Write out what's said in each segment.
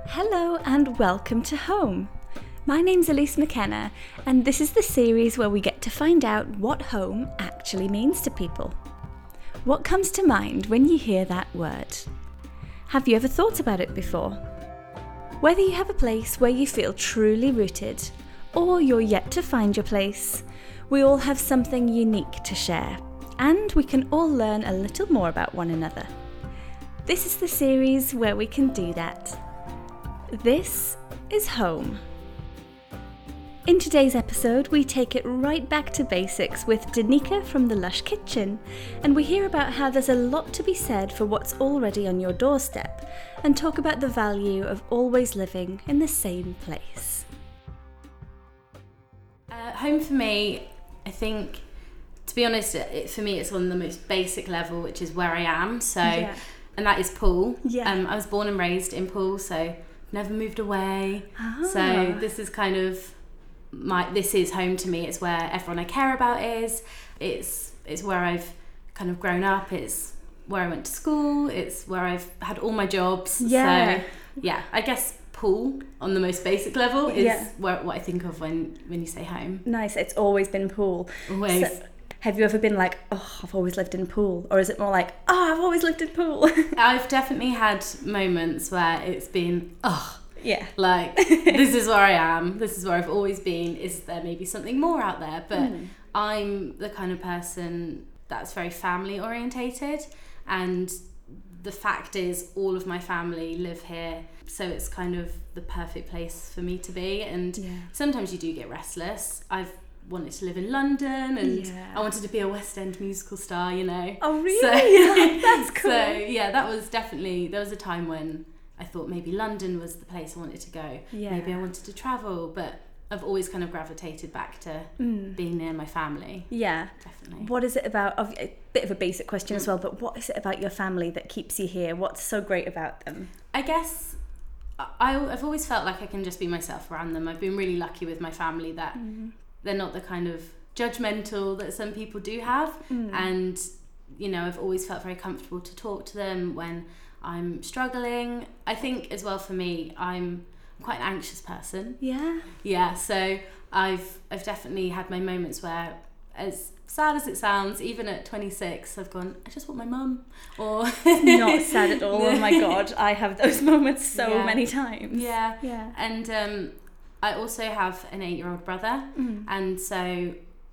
Hello and welcome to Home. My name's Elise McKenna, and this is the series where we get to find out what home actually means to people. What comes to mind when you hear that word? Have you ever thought about it before? Whether you have a place where you feel truly rooted, or you're yet to find your place, we all have something unique to share, and we can all learn a little more about one another. This is the series where we can do that. This is Home. In today's episode, we take it right back to basics with Danica from the Lush Kitchen, and we hear about how there's a lot to be said for what's already on your doorstep, and talk about the value of always living in the same place. Home for me, I think, to be honest, for me it's on the most basic level, which is where I am. And that is Poole. I was born and raised in Poole, so never moved away. So this is kind of this is home to me. It's where everyone I care about is. It's where I've kind of grown up. It's where I went to school. It's where I've had all my jobs. So I guess Poole on the most basic level is what I think of when you say home. Nice. It's always been Poole. Always. So, have you ever been like, oh, I've always lived in Poole? Or is it more like, oh, I've always lived in Poole? I've definitely had moments where it's been, like, this is where I am. This is where I've always been. Is there maybe something more out there? But I'm the kind of person that's very family orientated. And the fact is all of my family live here. So it's kind of the perfect place for me to be. And sometimes you do get restless. I've wanted to live in London, and I wanted to be a West End musical star, you know. Oh really? So, that's cool. So that was definitely, there was a time when I thought maybe London was the place I wanted to go. Maybe I wanted to travel, but I've always kind of gravitated back to being near my family. Yeah, definitely. What is it about, a bit of a basic question as well, but what is it about your family that keeps you here? What's so great about them? I guess I've always felt like I can just be myself around them. I've been really lucky with my family that they're not the kind of judgmental that some people do have. And, you know, I've always felt very comfortable to talk to them when I'm struggling. I think as well for me, I'm quite an anxious person. Yeah, so I've definitely had my moments where, as sad as it sounds, even at 26, I've gone, I just want my mum. Or not sad at all. Oh my God, I have those moments so many times. Yeah. And I also have an 8-year-old brother, and so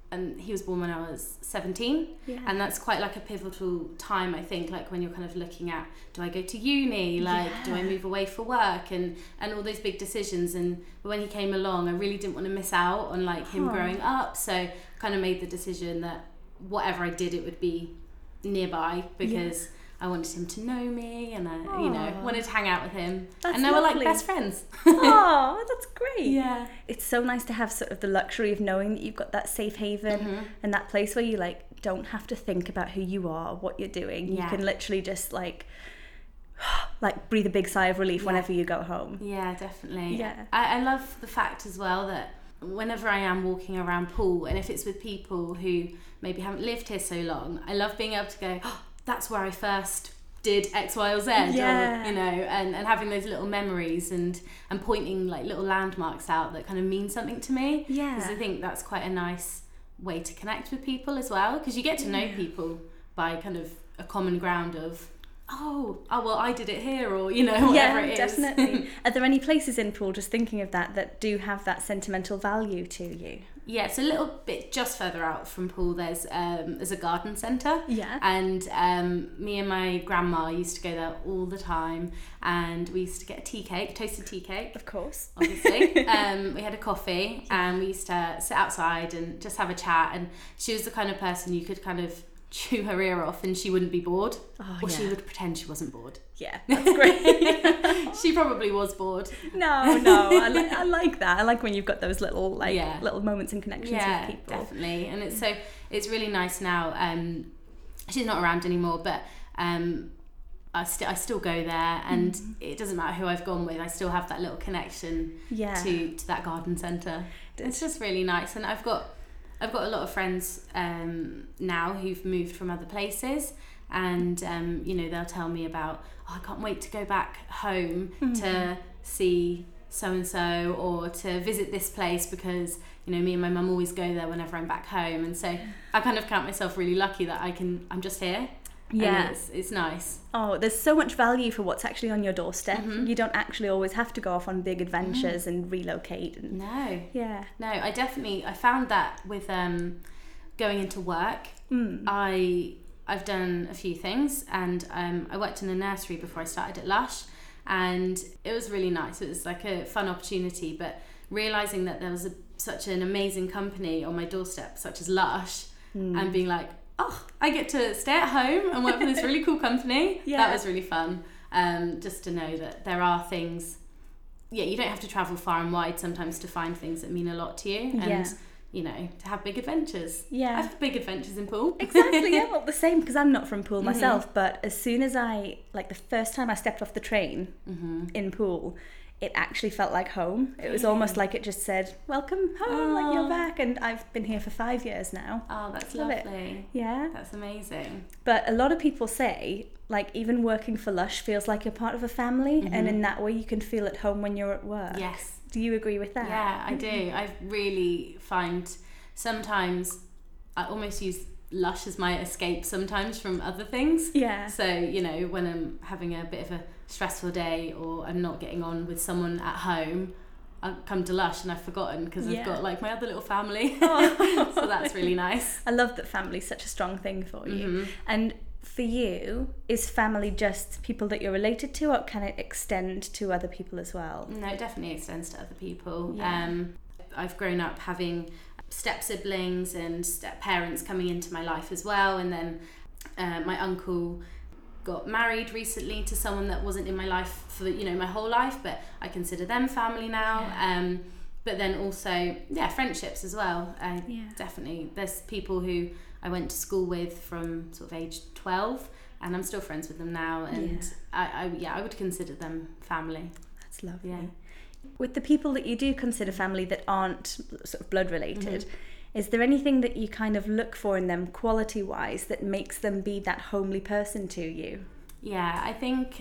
he was born when I was 17, and that's quite like a pivotal time, I think, like when you're kind of looking at, do I go to uni, like do I move away for work, and all those big decisions. And when he came along, I really didn't want to miss out on like him growing up, so I kind of made the decision that whatever I did, it would be nearby, because I wanted him to know me, and I wanted to hang out with him. That's and now lovely. we're like best friends. Oh, that's great. Yeah. It's so nice to have sort of the luxury of knowing that you've got that safe haven and that place where you like don't have to think about who you are, what you're doing. You can literally just like breathe a big sigh of relief whenever you go home. Yeah, definitely. Yeah. I love the fact as well that whenever I am walking around Poole, and if it's with people who maybe haven't lived here so long, I love being able to go, oh, that's where I first did X, Y, or Z, or, you know, and having those little memories and pointing like little landmarks out that kind of mean something to me. Yeah. Because I think that's quite a nice way to connect with people as well, because you get to know people by kind of a common ground of, oh, well, I did it here, or, you know, whatever it is. Yeah, definitely. Are there any places in Poole, just thinking of that do have that sentimental value to you? Yeah, it's a little bit just further out from Poole. There's a garden centre. Yeah. And me and my grandma used to go there all the time, and we used to get a toasted tea cake. Of course. Obviously. We had a coffee, and we used to sit outside and just have a chat. And she was the kind of person you could kind of chew her ear off and she wouldn't be bored, or she would pretend she wasn't bored. Yeah, that's great. She probably was bored. No, I like that. I like when you've got those little little moments and connections with people. Yeah, definitely. And it's really nice now. She's not around anymore, but I still go there, and it doesn't matter who I've gone with, I still have that little connection to that garden centre. It's just really nice. And I've got a lot of friends now who've moved from other places, and they'll tell me about, I can't wait to go back home to see so-and-so, or to visit this place because, you know, me and my mum always go there whenever I'm back home. And so I kind of count myself really lucky that I'm just here. Yeah, it's nice. Oh, there's so much value for what's actually on your doorstep. You don't actually always have to go off on big adventures and relocate. And, no. Yeah. No, I found that with going into work. I've done a few things, and I worked in a nursery before I started at Lush, and it was really nice. It was like a fun opportunity, but realising that there was such an amazing company on my doorstep, such as Lush, and being like, oh, I get to stay at home and work for this really cool company. That was really fun. Just to know that there are things, you don't have to travel far and wide sometimes to find things that mean a lot to you. And, you know, to have big adventures. Yeah. I've had big adventures in Poole. Exactly, yeah. Well, the same, because I'm not from Poole myself, but as soon as the first time I stepped off the train in Poole, it actually felt like home. It was almost like it just said, welcome home, like you're back. And I've been here for 5 years now. Oh, that's lovely. Yeah. That's amazing. But a lot of people say, like, even working for Lush feels like you're part of a family. And in that way, you can feel at home when you're at work. Yes. Do you agree with that? Yeah, I do. I really find sometimes I almost use Lush as my escape sometimes from other things. Yeah. So, you know, when I'm having a bit of a stressful day or I'm not getting on with someone at home, I come to Lush and I've forgotten because I've got like my other little family. So that's really nice. I love that family's such a strong thing for you. And for you, is family just people that you're related to, or can it extend to other people as well? No, it definitely extends to other people. Yeah. I've grown up having step siblings and step parents coming into my life as well, and then my uncle got married recently to someone that wasn't in my life for, you know, my whole life, but I consider them family now. But then also friendships as well. Definitely there's people who I went to school with from sort of age 12, and I'm still friends with them now, and I would consider them family. That's lovely. With the people that you do consider family that aren't sort of blood related, is there anything that you kind of look for in them quality wise that makes them be that homely person to you? Yeah, I think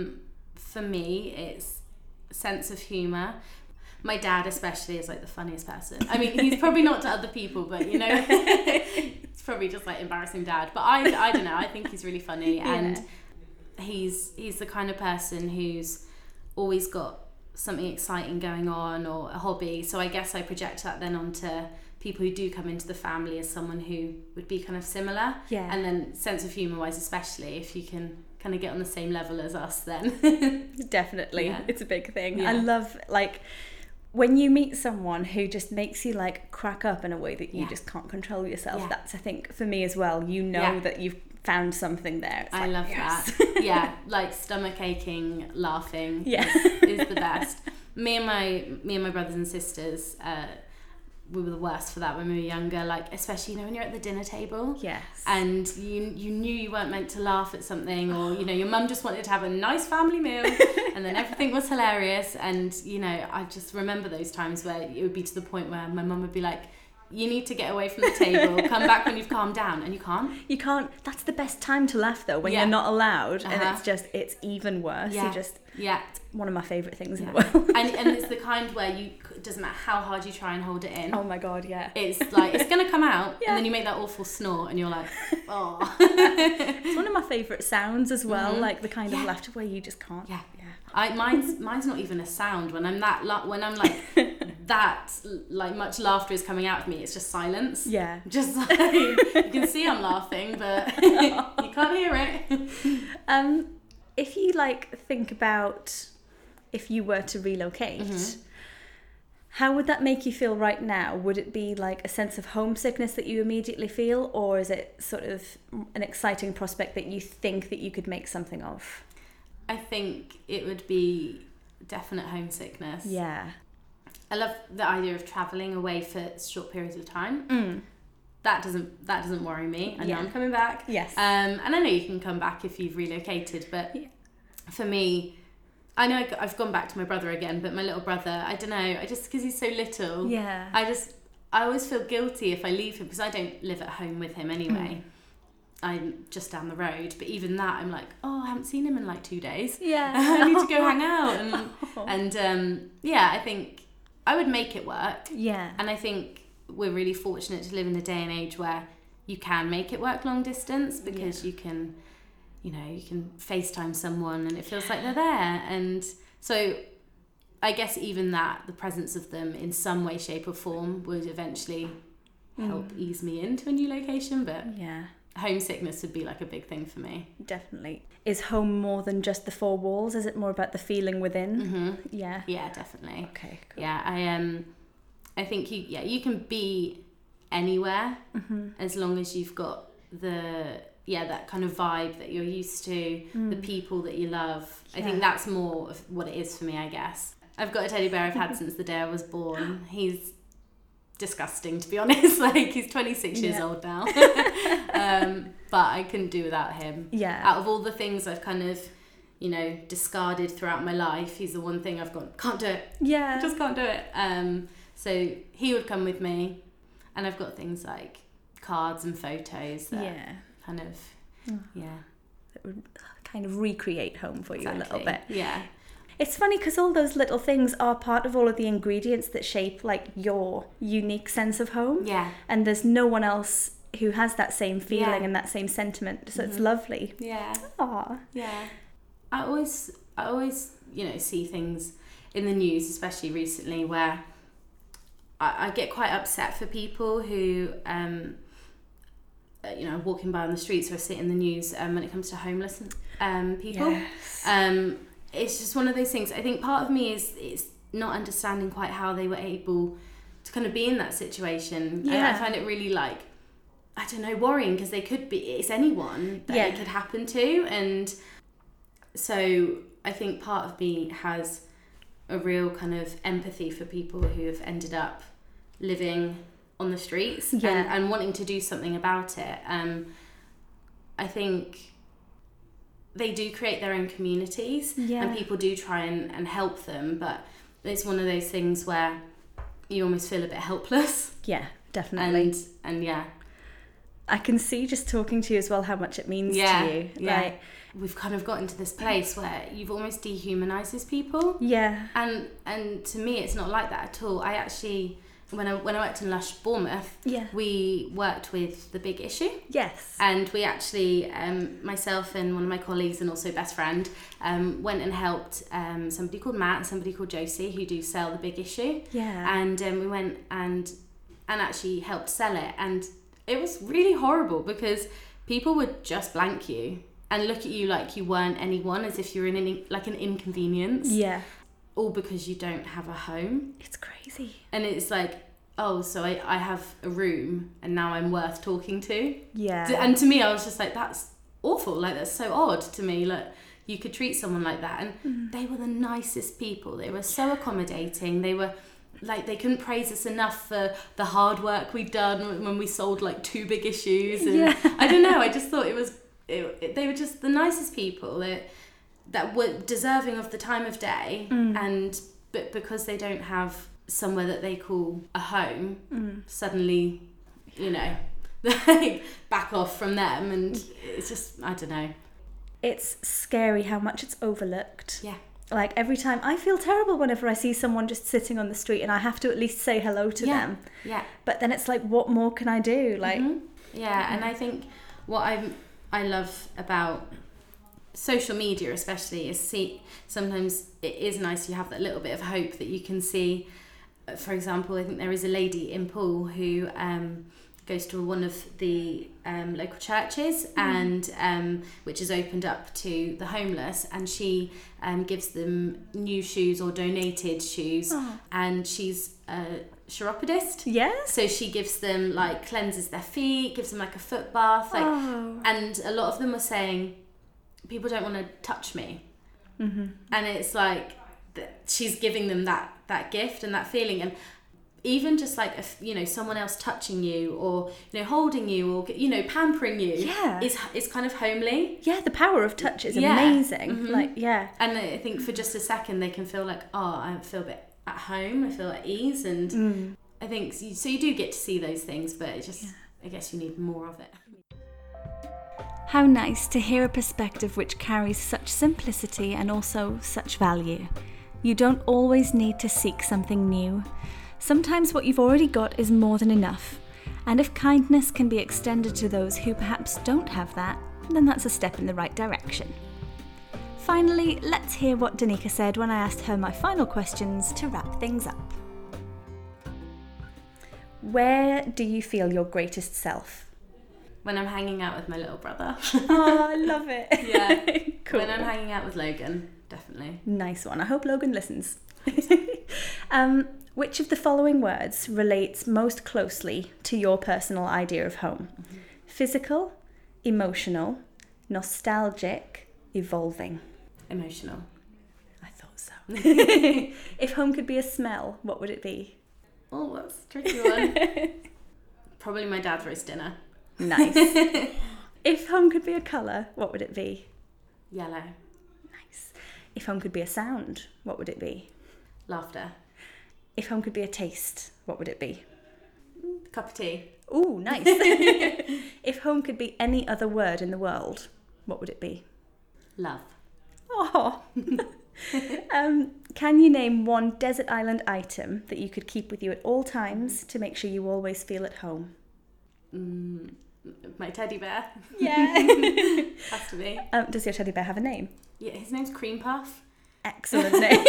for me it's sense of humour. My dad especially is like the funniest person. I mean, he's probably not to other people, but you know, it's probably just like embarrassing dad. But I don't know, I think he's really funny, and he's the kind of person who's always got something exciting going on or a hobby. So I guess I project that then onto people who do come into the family as someone who would be kind of similar. Yeah. And then sense of humour wise, especially if you can kind of get on the same level as us, then definitely it's a big thing. I love like when you meet someone who just makes you like crack up in a way that you just can't control yourself. That's, I think, for me as well, you know that you've found something there. It's I like, love yes. that. Yeah, like stomach aching, laughing is the best. Me and my brothers and sisters, we were the worst for that when we were younger, like especially, you know, when you're at the dinner table and you knew you weren't meant to laugh at something, or you know, your mum just wanted to have a nice family meal and then everything was hilarious, and you know, I just remember those times where it would be to the point where my mum would be like, you need to get away from the table, come back when you've calmed down, and you can't. That's the best time to laugh though, when you're not allowed, and it's even worse. It's one of my favourite things in the world. and it's the kind where it doesn't matter how hard you try and hold it in. Oh my god, yeah. It's like, it's gonna come out, and then you make that awful snort, and you're like, oh. It's one of my favourite sounds as well, like the kind of laughter where you just can't. Mine's not even a sound. When I'm that much laughter is coming out of me, it's just silence. Yeah. Just like, you can see I'm laughing, but you can't hear it. If you think about if you were to relocate, how would that make you feel right now? Would it be like a sense of homesickness that you immediately feel, or is it sort of an exciting prospect that you think that you could make something of? I think it would be definite homesickness. Yeah. I love the idea of travelling away for short periods of time. That doesn't worry me. I know I'm coming back. Yes. And I know you can come back if you've relocated, but for me, I know I've gone back to my brother again, but my little brother, I don't know, because he's so little. Yeah. I always feel guilty if I leave him, because I don't live at home with him anyway. I'm just down the road, but even that, I'm like, oh, I haven't seen him in like 2 days. Yeah. I need to go hang out, And I think I would make it work. Yeah. And I think we're really fortunate to live in a day and age where you can make it work long distance, because you can FaceTime someone and it feels like they're there. And so I guess even that, the presence of them in some way, shape or form would eventually help ease me into a new location. But homesickness would be like a big thing for me. Definitely. Is home more than just the four walls? Is it more about the feeling within? Mm-hmm. Yeah. Yeah, definitely. Okay, cool. Yeah, I think you can be anywhere as long as you've got that kind of vibe that you're used to, the people that you love. I think that's more of what it is for me, I guess. I've got a teddy bear I've had since the day I was born. He's disgusting, to be honest. Like, he's 26 years old now. But I couldn't do without him. Yeah. Out of all the things I've kind of, discarded throughout my life, he's the one thing I've gone, can't do it. Yeah. I just can't do it. So he would come with me, and I've got things like cards and photos that kind of, that would kind of recreate home for you a little bit. Yeah. It's funny because all those little things are part of all of the ingredients that shape like your unique sense of home. Yeah. And there's no one else who has that same feeling and that same sentiment. So it's lovely. Yeah. Aww. Yeah. I always, see things in the news, especially recently, where I get quite upset for people who, walking by on the streets, or I see it in the news when it comes to homeless people. Yes. It's just one of those things. I think part of me is not understanding quite how they were able to kind of be in that situation. Yeah. And I find it really worrying, because they could be, it's anyone that it could happen to. And so I think part of me has a real kind of empathy for people who have ended up living on the streets and wanting to do something about it. I think they do create their own communities and people do try and help them, but it's one of those things where you almost feel a bit helpless. Yeah, definitely. And I can see just talking to you as well how much it means to you. Yeah. Like, we've kind of gotten to this place where you've almost dehumanizes people. Yeah. And to me, it's not like that at all. I actually, when I worked in Lush Bournemouth, we worked with The Big Issue. Yes. And we actually, myself and one of my colleagues and also best friend, went and helped somebody called Matt and somebody called Josie, who do sell The Big Issue. Yeah. And we went and actually helped sell it. And it was really horrible, because people would just blank you and look at you like you weren't anyone, as if you're in an inconvenience. Yeah. All because you don't have a home. It's crazy. And it's like, oh, so I have a room and now I'm worth talking to. Yeah. And to me, I was just like, that's awful. Like, that's so odd to me. Like, you could treat someone like that. And they were the nicest people. They were so accommodating. They were like, they couldn't praise us enough for the hard work we'd done when we sold like 2 big issues. And I don't know, I just thought they were just the nicest people that were deserving of the time of day. But because they don't have somewhere that they call a home, suddenly, they back off from them. And it's just, I don't know. It's scary how much it's overlooked. Yeah. Like, every time, I feel terrible whenever I see someone just sitting on the street and I have to at least say hello to them. Yeah. But then it's like, what more can I do? Like, yeah. And I think what I love about social media especially is sometimes it is nice, you have that little bit of hope that you can see. For example, I think there is a lady in Poole who goes to one of the local churches and which is opened up to the homeless, and she gives them new shoes or donated shoes. And she's a chiropodist. Yes. So she gives them, like, cleanses their feet, gives them like a foot bath, like, and a lot of them were saying, people don't want to touch me. And it's like she's giving them that gift and that feeling. And even just like, someone else touching you or, holding you or, pampering you is kind of homely. Yeah, the power of touch is amazing. And I think for just a second they can feel like, oh, I feel a bit at home, I feel at ease. And I think, so you do get to see those things, but it just, I guess you need more of it. How nice to hear a perspective which carries such simplicity and also such value. You don't always need to seek something new. Sometimes what you've already got is more than enough. And if kindness can be extended to those who perhaps don't have that, then that's a step in the right direction. Finally, let's hear what Danica said when I asked her my final questions to wrap things up. Where do you feel your greatest self? When I'm hanging out with my little brother. Oh, I love it. Yeah. Cool. When I'm hanging out with Logan, definitely. Nice one. I hope Logan listens. Which of the following words relates most closely to your personal idea of home? Mm-hmm. Physical, emotional, nostalgic, evolving. Emotional. I thought so. If home could be a smell, what would it be? Oh, that's a tricky one. Probably my dad's roast dinner. Nice. If home could be a colour, what would it be? Yellow. Nice. If home could be a sound, what would it be? Laughter. If home could be a taste, what would it be? Cup of tea. Ooh, nice. If home could be any other word in the world, what would it be? Love. Oh. Can you name one desert island item that you could keep with you at all times to make sure you always feel at home? My teddy bear. Yeah. Has to be. Does your teddy bear have a name? Yeah, his name's Cream Puff. Excellent name.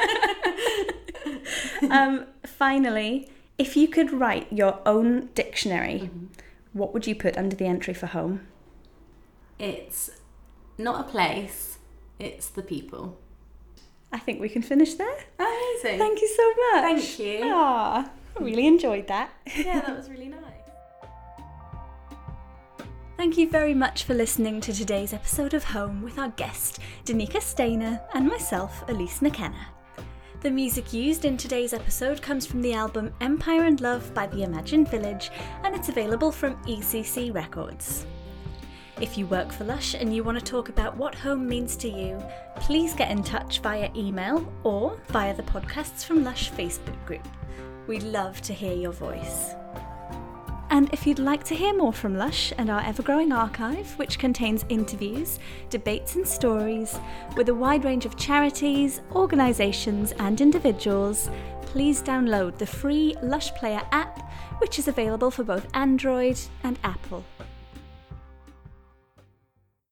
Finally, if you could write your own dictionary, what would you put under the entry for home? It's not a place, it's the people. I think we can finish there. Amazing. Thank you so much. Thank you. Ah, I really enjoyed that. Yeah, that was really nice. Thank you very much for listening to today's episode of Home with our guest, Danica Stainer, and myself, Elise McKenna. The music used in today's episode comes from the album Empire and Love by the Imagine Village, and it's available from ECC Records. If you work for Lush and you want to talk about what home means to you, please get in touch via email or via the Podcasts from Lush Facebook group. We'd love to hear your voice. And if you'd like to hear more from Lush and our ever-growing archive, which contains interviews, debates and stories, with a wide range of charities, organisations and individuals, please download the free Lush Player app, which is available for both Android and Apple.